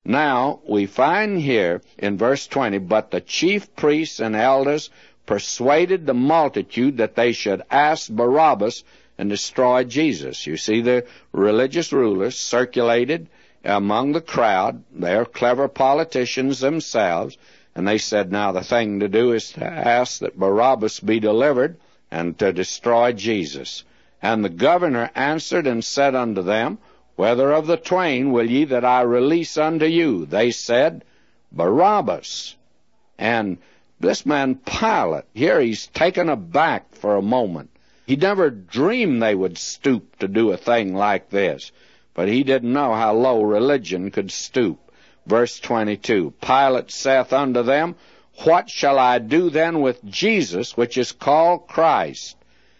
Now, we find here in verse 20, but the chief priests and elders persuaded the multitude that they should ask Barabbas and destroy Jesus. You see, the religious rulers circulated among the crowd. They're clever politicians themselves, and they said, now the thing to do is to ask that Barabbas be delivered and to destroy Jesus. And the governor answered and said unto them, whether of the twain will ye that I release unto you? They said, Barabbas. And this man Pilate, here he's taken aback for a moment. He never dreamed they would stoop to do a thing like this, but he didn't know how low religion could stoop. Verse 22, Pilate saith unto them, what shall I do then with Jesus, which is called Christ?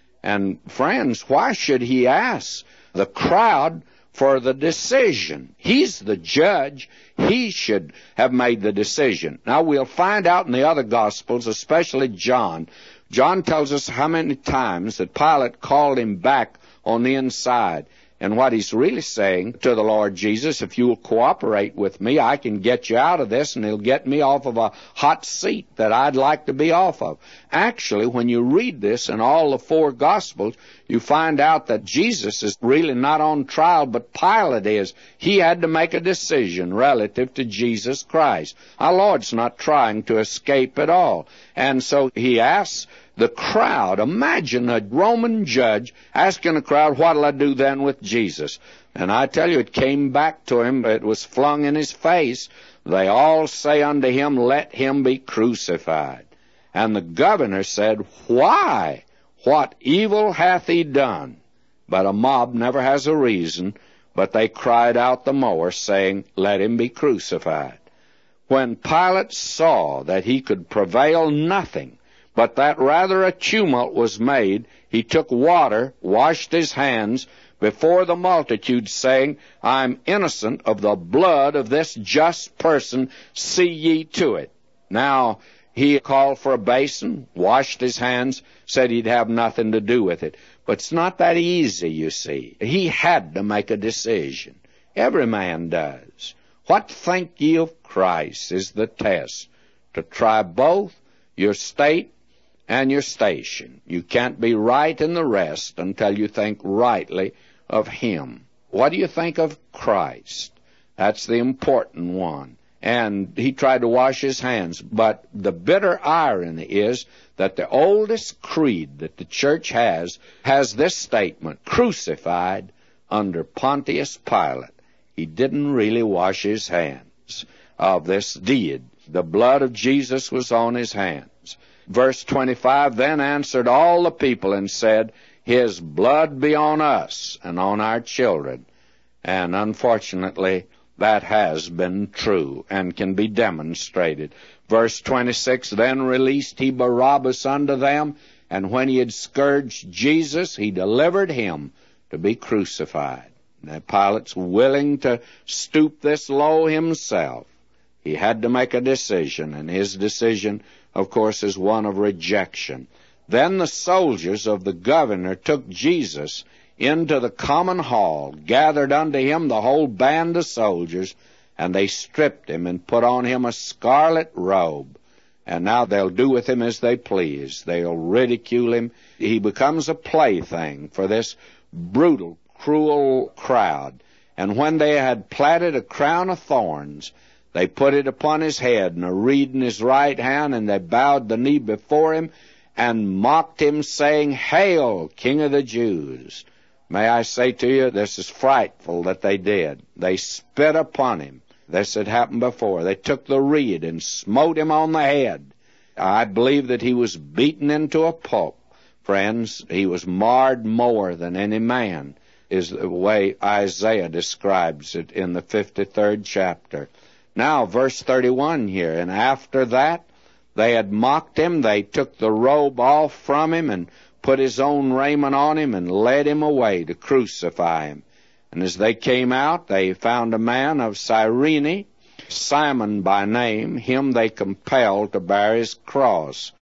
And friends, why should he ask the crowd for the decision? He's the judge. He should have made the decision. Now, we'll find out in the other Gospels, especially John. John tells us how many times that Pilate called him back on the inside. And what he's really saying to the Lord Jesus, if you'll cooperate with me, I can get you out of this, and he'll get me off of a hot seat that I'd like to be off of. Actually, when you read this in all the four Gospels, you find out that Jesus is really not on trial, but Pilate is. He had to make a decision relative to Jesus Christ. Our Lord's not trying to escape at all. And so he asks the crowd. Imagine a Roman judge asking the crowd, what'll I do then with Jesus? And I tell you, it came back to him. It was flung in his face. They all say unto him, let him be crucified. And the governor said, why? What evil hath he done? But a mob never has a reason, but they cried out the more, saying, let him be crucified. When Pilate saw that he could prevail nothing, but that rather a tumult was made, he took water, washed his hands before the multitude, saying, I'm innocent of the blood of this just person, see ye to it. Now, he called for a basin, washed his hands, said he'd have nothing to do with it. But it's not that easy, you see. He had to make a decision. Every man does. What think ye of Christ is the test, to try both your state and your station. You can't be right in the rest until you think rightly of him. What do you think of Christ? That's the important one. And he tried to wash his hands. But the bitter irony is that the oldest creed that the church has this statement, crucified under Pontius Pilate. He didn't really wash his hands of this deed. The blood of Jesus was on his hands. Verse 25, then answered all the people and said, his blood be on us and on our children. And unfortunately, that has been true and can be demonstrated. Verse 26, then released he Barabbas unto them, and when he had scourged Jesus, he delivered him to be crucified. Now, Pilate's willing to stoop this low himself. He had to make a decision, and his decision, of course, is one of rejection. Then the soldiers of the governor took Jesus into the common hall, gathered unto him the whole band of soldiers, and they stripped him and put on him a scarlet robe. And now they'll do with him as they please. They'll ridicule him. He becomes a plaything for this brutal, cruel crowd. And when they had platted a crown of thorns, they put it upon his head and a reed in his right hand, and they bowed the knee before him and mocked him, saying, Hail, King of the Jews! May I say to you, this is frightful that they did. They spit upon him. This had happened before. They took the reed and smote him on the head. I believe that he was beaten into a pulp. Friends, he was marred more than any man, is the way Isaiah describes it in the 53rd chapter. Now, verse 31 here, and after that they had mocked him, they took the robe off from him and put his own raiment on him and led him away to crucify him. And as they came out, they found a man of Cyrene, Simon by name. Him they compelled to bear his cross.